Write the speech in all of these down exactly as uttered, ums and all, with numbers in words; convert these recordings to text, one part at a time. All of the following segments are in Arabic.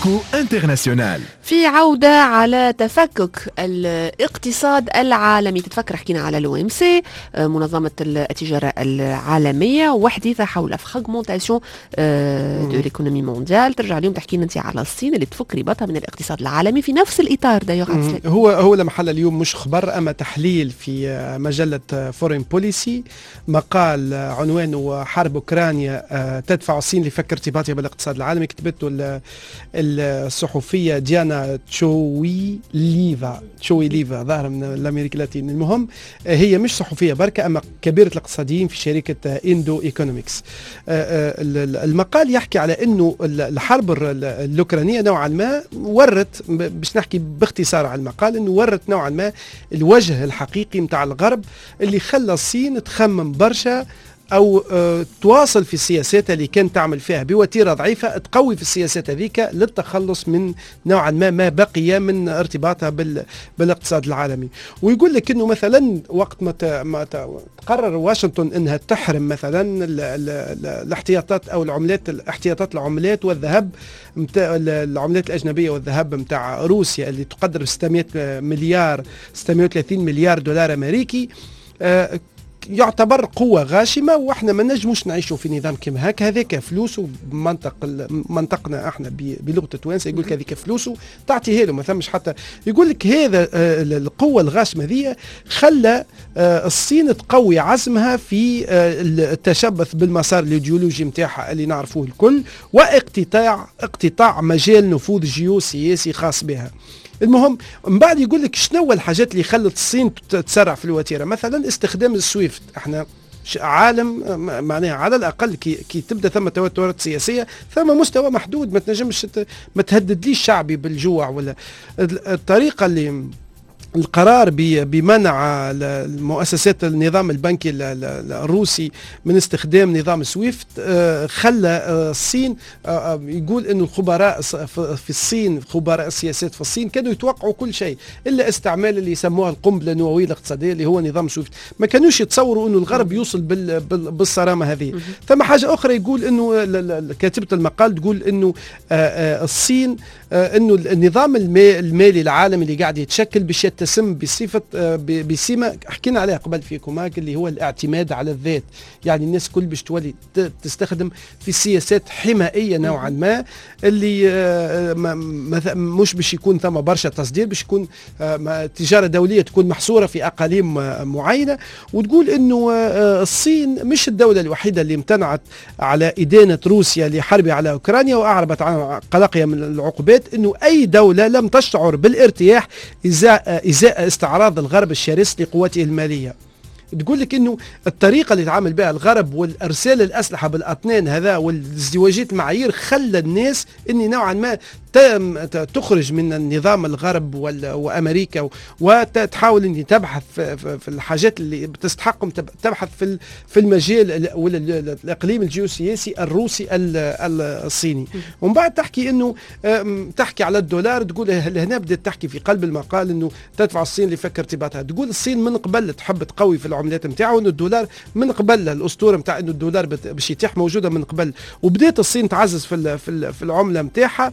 إيكو انترناسيونال. في عودة على تفكك الاقتصاد العالمي. تتفكر حكينا على لو ام سي منظمة التجارة العالمية وحديثة حول فراغمونتاسيون دو ليكونومي مونديال. ترجع اليوم تحكي لنا انت على الصين اللي تفك رباطها من الاقتصاد العالمي في نفس الإطار. دايوغ هو هو لمحل اليوم مش خبر أما تحليل في مجلة فورين بوليسي، مقال عنوانه حرب أوكرانيا تدفع الصين لفك ارتباطها بالاقتصاد العالمي. كتبته الصحفية ديانا تشوي ليفا تشوي ليفا ظاهرة من الأمريكا اللاتينية. المهم هي مش صحفية بركة أما كبيرة الاقتصاديين في شركة إندو إيكونوميكس. المقال يحكي على أنه الحرب الأوكرانية نوعا ما ورت، باش نحكي باختصار على المقال، أنه ورت نوعا ما الوجه الحقيقي متاع الغرب اللي خلى الصين تخمم برشا أو أه تواصل في السياسات اللي كانت تعمل فيها بوتيرة ضعيفة، تقوي في السياسات هذيك للتخلص من نوعا ما ما بقي من ارتباطها بال بالاقتصاد العالمي. ويقول لك إنه مثلا وقت ما ما تقرر واشنطن إنها تحرم مثلا ال ال ال الاحتياطات أو العملات الاحتياطات العملات والذهب متاع العملات الأجنبية والذهب متاع روسيا اللي تقدر ستمائة مليار ستمائة وثلاثين مليار دولار أمريكي، أه يعتبر قوة غاشمة، واحنا ما نجموش نعيشوا في نظام كما هكا. هذاك فلوسه بمنطق منطقنا احنا بلغة التوانسة يقول لك هذيك فلوسه تعطيه له، ما ثمش حتى يقول لك هذا القوة الغاشمة ذي خلى الصين تقوي عزمها في التشبث بالمسار الايديولوجي نتاعها اللي نعرفوه الكل، واقتطاع اقتطاع مجال نفوذ جيوسياسي خاص بها. المهم من بعد يقول لك شنو الحاجات اللي خلت الصين تسرع في الوتيره، مثلا استخدام السويفت. احنا عالم معناها على الاقل كي, كي تبدا ثم توترات سياسيه ثم مستوى محدود، ما تنجمش ما تهددليش شعبي بالجوع ولا الطريقه اللي القرار بمنع المؤسسات النظام البنكي الروسي من استخدام نظام سويفت خلى الصين يقول انه الخبراء في الصين خبراء السياسات في الصين كانوا يتوقعوا كل شيء الا استعمال اللي يسموها القنبله النوويه الاقتصاديه اللي هو نظام سويفت. ما كانوش يتصوروا انه الغرب يوصل بالصرامه هذه. ثم حاجه اخرى يقول انه كاتبه المقال تقول انه الصين انه النظام المالي العالمي اللي قاعد يتشكل باش يتسم بصفه بسمه حكينا عليها قبل فيكم هاك اللي هو الاعتماد على الذات. يعني الناس كل باش تولي تستخدم في سياسات حمائيه نوعا ما اللي مش باش يكون ثم برشا تصدير، باش يكون تجاره دوليه تكون محصوره في اقاليم معينه. وتقول انه الصين مش الدوله الوحيده اللي امتنعت على ادانه روسيا لحربها على اوكرانيا واعربت عن قلقها من العقوبات، انه اي دوله لم تشعر بالارتياح ازاء ازاء استعراض الغرب الشرس لقوته الماليه. تقول لك انه الطريقه اللي تعامل بها الغرب والارسال الاسلحه بالاطنان هذا والازدواجيه المعايير خلى الناس اني نوعا ما تخرج من النظام الغرب وامريكا وتحاول ان تبحث في الحاجات اللي بتستحقهم، تبحث في في المجال ولا الاقليم الجيوسياسي الروسي الصيني. ومن بعد تحكي انه تحكي على الدولار، تقول هنا بدات تحكي في قلب المقال انه تدفع الصين لفك ارتباطها. تقول الصين من قبل تحب تقوي في العملات نتاعها، وانه الدولار من قبل الاسطوره نتاع انه الدولار باش يتيح موجوده من قبل، وبدات الصين تعزز في في العمله نتاعها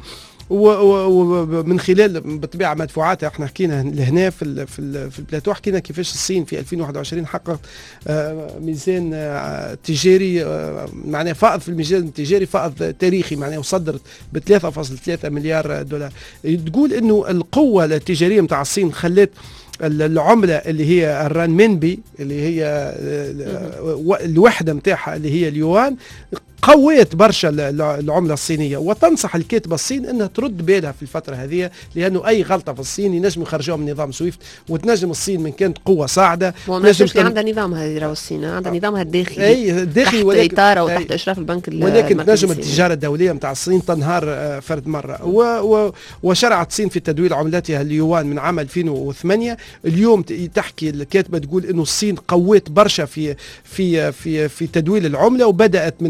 ومن خلال بالطبيعه مدفوعاتها. احنا حكينا هنا في في في البلاتو حكينا كيفاش الصين في ألفين وواحد وعشرين حققت ميزان تجاري معناه فائض في الميزان التجاري، فائض تاريخي معناه، وصدرت ب ثلاثة فاصلة ثلاثة مليار دولار. تقول انه القوه التجاريه نتاع الصين خلت العملة اللي هي الرانمينبي اللي هي الوحدة متاعها اللي هي اليوان قويت برشا العملة الصينية. وتنصح الكاتبة الصين انها ترد بالها في الفترة هذه، لانه اي غلطة في الصين ينجم يخرجوها من نظام سويفت، وتنجم الصين من كانت قوة صاعدة نجم تن... عندها نظامها هذه الصين، عندها نظامها الداخلي اي الداخلي تحت ولكن اطار او تحت اشراف البنك ولكن نجم التجارة الدولية نتاع الصين تنهار فرد مرة. و... و... وشرعت الصين في تدويل عملتها اليوان من عام ألفين وثمانية. اليوم تحكي الكاتبة تقول انه الصين قويت برشا في في في في تدويل العملة، وبدأت من عام ألفين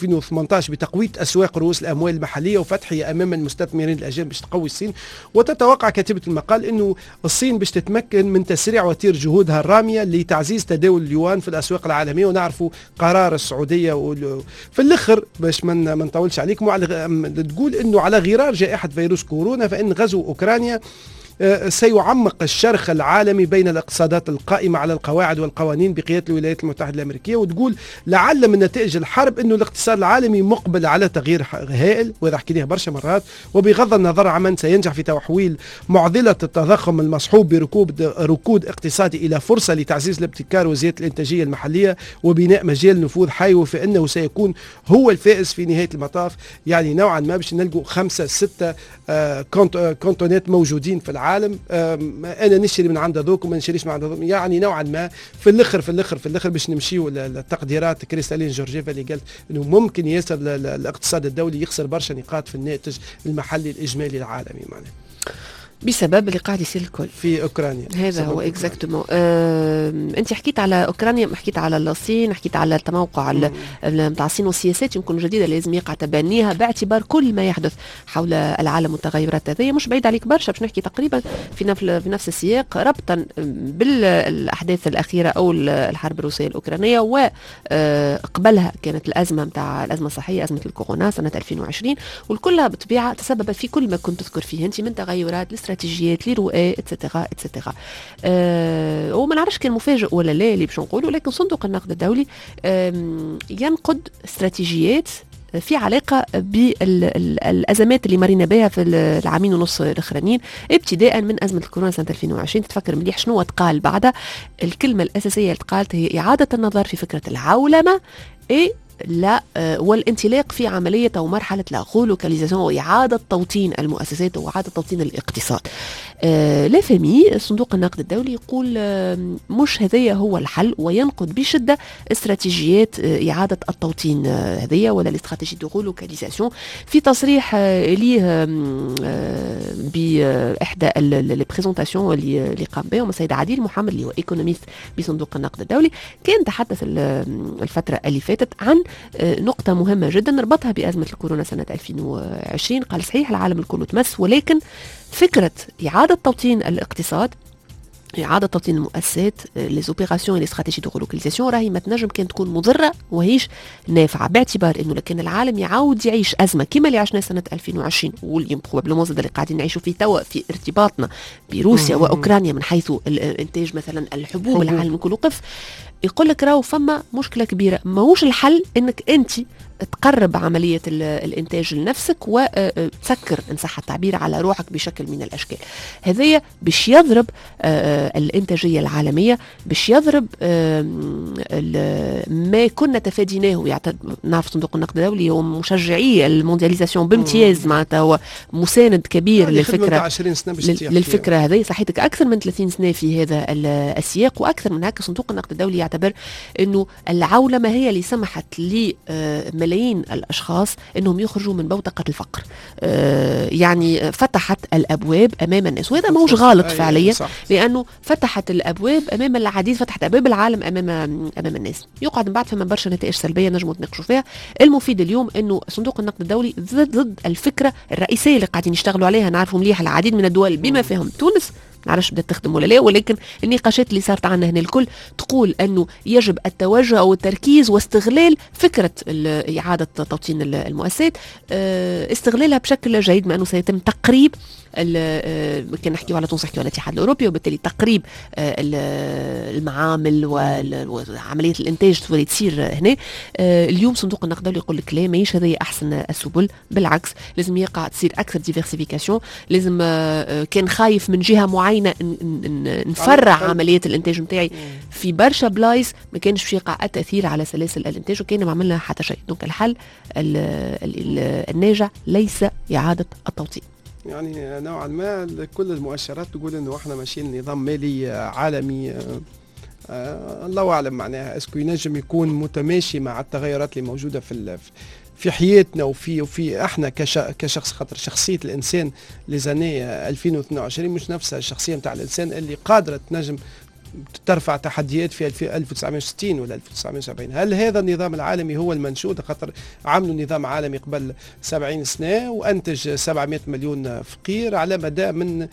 ألفين وثمانية عشر بتقوية أسواق رؤوس الأموال المحلية وفتحها أمام المستثمرين الأجانب باش تقوي الصين. وتتوقع كاتبة المقال أنه الصين باش تتمكن من تسريع وتير جهودها الرامية لتعزيز تداول اليوان في الأسواق العالمية. ونعرفوا قرار السعودية في الأخر باش ما نطولش عليكم تقول أنه على غرار جائحة فيروس كورونا فإن غزو أوكرانيا سيعمق الشرخ العالمي بين الاقتصادات القائمة على القواعد والقوانين بقيادة الولايات المتحدة الأمريكية. وتقول لعل من نتائج الحرب أنه الاقتصاد العالمي مقبل على تغيير هائل، وإذا حكيناها برشا مرات، وبغض النظر عمن سينجح في تحويل معضلة التضخم المصحوب بركود ركود اقتصادي إلى فرصة لتعزيز الابتكار وزيادة الإنتاجية المحلية وبناء مجال نفوذ حيوي، فإنه سيكون هو الفائز في نهاية المطاف. يعني نوعا ما باش نلقوا خمسة ستة آه كونتونات موجودين في العالم. العالم انا نشتري من عند هذوك وما نشتريش من عند هذوك. يعني نوعا ما في الاخر في الاخر في الاخر باش نمشيو للتقديرات كريستالين جورجيفا اللي قالت انه ممكن ياسر الاقتصاد الدولي يخسر برشا نقاط في الناتج المحلي الاجمالي العالمي معناه بسبب اللي قاعد يصير الكل في اوكرانيا. هذا هو اكزاكتومون. آه، انت حكيت على اوكرانيا، حكيت على الصين، حكيت على التموقع نتاع الصين والسياسات يمكن جديده لازم يقع تبنيها باعتبار كل ما يحدث حول العالم والتغيرات هذه. مش بعيد عليك برشا باش نحكي تقريبا في نفس في نفس السياق ربطا بالاحداث الاخيره او الحرب الروسيه الاوكرانيه وقبلها كانت الازمه نتاع الازمه الصحيه، ازمه الكورونا سنه ألفين وعشرين، والكلها بالطبيعه تسببت في كل ما كنت تذكر فيه انت من تغيرات استراتيجيات لرؤى اتسيتيرا اتسيتيرا. أه وما نعرفش كان مفاجئ ولا لا اللي باش نقولوا، لكن صندوق النقد الدولي ينقد استراتيجيات في علاقة بالأزمات اللي مرينا بها في العامين ونص الأخرانيين، ابتداء من أزمة الكورونا سنة ألفين وعشرين. تتفكر مليح شنو تقال بعدها؟ الكلمة الأساسية اللي تقالت هي إعادة النظر في فكرة العولمة إيه لا والانطلاق في عملية أو مرحلة لا غولوكاليزاسيون وإعادة توطين المؤسسات وإعادة توطين الاقتصاد. آه لا فمي صندوق النقد الدولي يقول آه مش هذايا هو الحل، وينقد بشدة استراتيجيات آه إعادة التوطين آه هذيا ولا الاستراتيجية دو غولوكاليزاسيون. في تصريح آه ليه آه بإحدى البريزونتاسيون اللي اللي قام بهم السيد عديل محمد اللي هو ايكونوميست بصندوق النقد الدولي، كان تحدث الفترة اللي فاتت عن نقطة مهمة جدا نربطها بأزمة الكورونا سنة ألفين وعشرين. قال صحيح العالم الكل تمس، ولكن فكرة إعادة توطين الاقتصاد، إعادة توطين المؤسسات، لي زوبيراسيون لي استراتيجي دو غولوكاليزاسيون راهي ما تنجم كان تكون مضرة وهيش نافعة، باعتبار إنه لكن العالم يعاود يعيش أزمة كما اللي عشنا سنة ألفين وعشرين واليوم بروبابلومون زاد اللي قاعدين نعيشوا فيه توا في ارتباطنا بروسيا وأوكرانيا من حيث الإنتاج مثلا الحبوب العالم الكل وقف. يقول لك راهو فما مشكلة كبيرة، ماهوش الحل إنك أنت تقرب عملية الإنتاج لنفسك وتسكر إن صح التعبير على روحك بشكل من الأشكال. هذايا باش يضرب الإنتاجية العالمية، باش يضرب ما كنا تفاديناه. نعرف صندوق النقد الدولي هو مشجعي الموندياليزاسيون بامتياز، معناتها هو مساند كبير للفكرة للفكرة هذه. صحيتك أكثر من ثلاثين سنة في هذا السياق، وأكثر من هكا صندوق النقد الدولي يعتبر أنه العولمة هي اللي سمحت ل ملايين الأشخاص أنهم يخرجوا من بوتقة الفقر. آه يعني فتحت الأبواب أمام الناس، وهذا موش غلط فعليا، لأنه فتحت الأبواب أمام العديد، فتحت أبواب العالم أمام أمام الناس. يقعد من بعد فما برشا نتائج سلبية نجموا نتناقشوا فيها. المفيد اليوم أنه صندوق النقد الدولي ضد, ضد الفكرة الرئيسية اللي قاعدين يشتغلوا عليها. نعرفوا مليح العديد من الدول بما فيهم تونس، نعرفش بدأت تخدم ولا لا، ولكن النقاشات اللي صارت عنا هنا الكل تقول أنه يجب التوجه أو التركيز واستغلال فكرة إعادة توطين المؤسسات، استغلالها بشكل جيد، ما أنه سيتم تقريب كان نحكيو على تونس نحكيو على الاتحاد الأوروبي، وبالتالي تقريب المعامل وعملية الإنتاج تولي تصير هنا. اليوم صندوق النقد الدولي يقول لك لا، ماهيش هذه أحسن السبل، بالعكس لازم يقع تصير أكثر ديفيرسيفيكاسيون. لازم كان خايف من جهة معينة نفرع عملية الإنتاج متاعي في برشا بلايص، ما كانش في يقع التأثير على سلاسل الإنتاج وكان ما عملنا حتى شيء. دونك الحل الناجع ليس إعادة التوطين. يعني نوعا ما كل المؤشرات تقول انه احنا ماشيين نظام مالي عالمي آه آه الله اعلم معناها اسكو ينجم يكون متماشي مع التغيرات اللي موجوده في في حياتنا وفي وفي احنا كشخص، خاطر شخصيه الانسان لزاني ألفين واثنين وعشرين مش نفسها الشخصيه نتاع الانسان اللي قادره تنجم ترفع تحديات في ألف وتسعمائة وستين ولا ألف وتسعمائة وسبعين. هل هذا النظام العالمي هو المنشود؟ خاطر عملوا نظام عالمي قبل سبعين سنة وأنتج سبعمائة مليون فقير على مدى من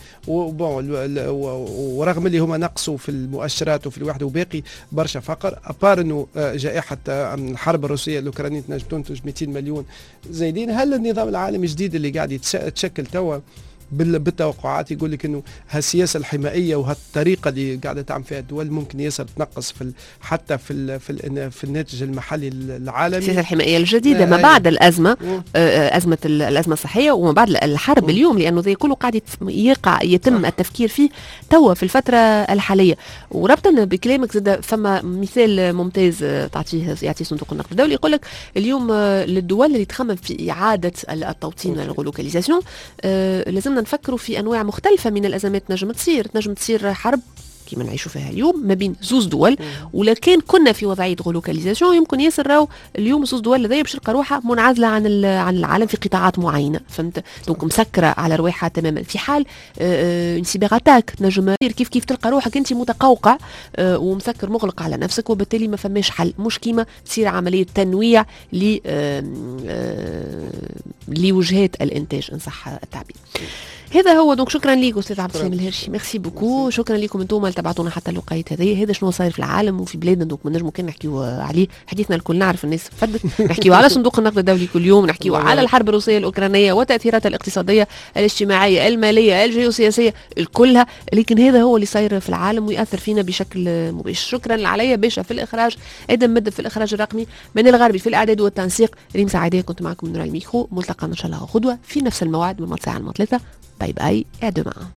ورغم اللي هما نقصوا في المؤشرات وفي الوحدة وباقي برشا فقر، أبار أنه جائحة الحرب الروسية الأوكرانية تنجم تنتج مئتين مليون زايدين. هل النظام العالمي الجديد اللي قاعد يتشكل توا بالتوقعات يقول لك انه هالسياسه الحمائيه وهالطريقه اللي قاعده تعمل فيها الدول ممكن ياسر تنقص في حتى في ال في, ال في الناتج المحلي العالمي؟ السياسه الحمائيه الجديده ما بعد الازمه، ازمه الازمه الصحيه وما بعد الحرب اليوم، لانه زي كله قاعد يقع يتم التفكير فيه توا في الفتره الحاليه. وربطا بكلامك زاد فما مثال ممتاز تعطيه يعطي صندوق النقد الدولي، يقول لك اليوم للدول اللي تخمم في اعاده التوطين والغلوكاليزاسيون لازم نفكروا في انواع مختلفه من الازمات نجم تصير نجم تصير حرب كما نعيشوا فيها اليوم ما بين زوز دول، ولكن كنا في وضعيه غلوكاليزاسيون يمكن ياسر راو اليوم زوز دول هذيا باش تلقى روحها منعزله عن عن العالم في قطاعات معينه، فهمت؟ دونك مسكره على رواحها تماما. في حال اون سيبر اتاك نجم كيف كيف تلقى روحك انت متقوقع أه ومسكر مغلق على نفسك، وبالتالي ما فماش حل، مش كيما تصير عمليه تنويع ل أه أه لوجهات الانتاج ان صح التعبير. هذا هو. دونك شكرا ليك استاذ عبد السلام الهرشي، ميرسي بوكو. شكرا لكم انتم اللي تبعتونا حتى الوقيت هذه. هذا شنو صاير في العالم وفي بلادنا، دونك ما نجمو كان نحكيو عليه حديثنا الكل، نعرف الناس فدت نحكيو على صندوق النقد الدولي كل يوم، نحكيو على الحرب الروسيه الاوكرانيه وتاثيراتها الاقتصاديه الاجتماعيه الماليه الجيوسياسيه كلها، لكن هذا هو اللي صاير في العالم ويأثر فينا بشكل مباشر. شكرا عليا باشا في الاخراج، ادم مد في الاخراج الرقمي، من الغربي في الاعداد والتنسيق، ريم سعيدة كنت معكم من الميكرو. ملتقى ان شاء الله غدوه في نفس الموعد من ساعه ثلاثة. باي باي، à demain.